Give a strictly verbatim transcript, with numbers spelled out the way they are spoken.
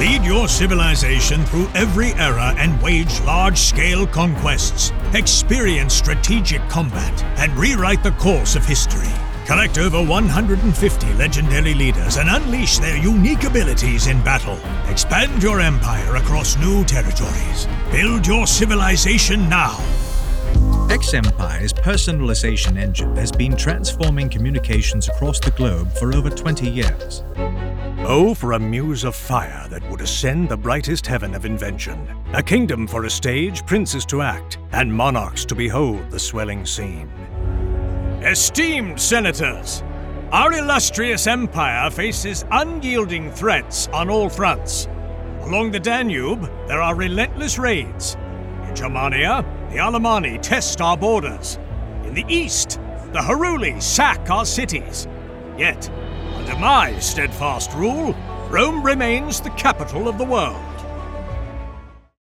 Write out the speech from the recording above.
Lead your civilization through every era and wage large-scale conquests. Experience strategic combat and rewrite the course of history. Collect over one hundred fifty legendary leaders and unleash their unique abilities in battle. Expand your empire across new territories. Build your civilization now. X-Empire's personalization engine has been transforming communications across the globe for over twenty years. Oh, for a muse of fire that would ascend the brightest heaven of invention. A kingdom for a stage, princes to act, and monarchs to behold the swelling scene. Esteemed senators, our illustrious empire faces unyielding threats on all fronts. Along the Danube, there are relentless raids. In Germania, the Alemanni test our borders. In the east, the Heruli sack our cities. Yet, under my steadfast rule, Rome remains the capital of the world.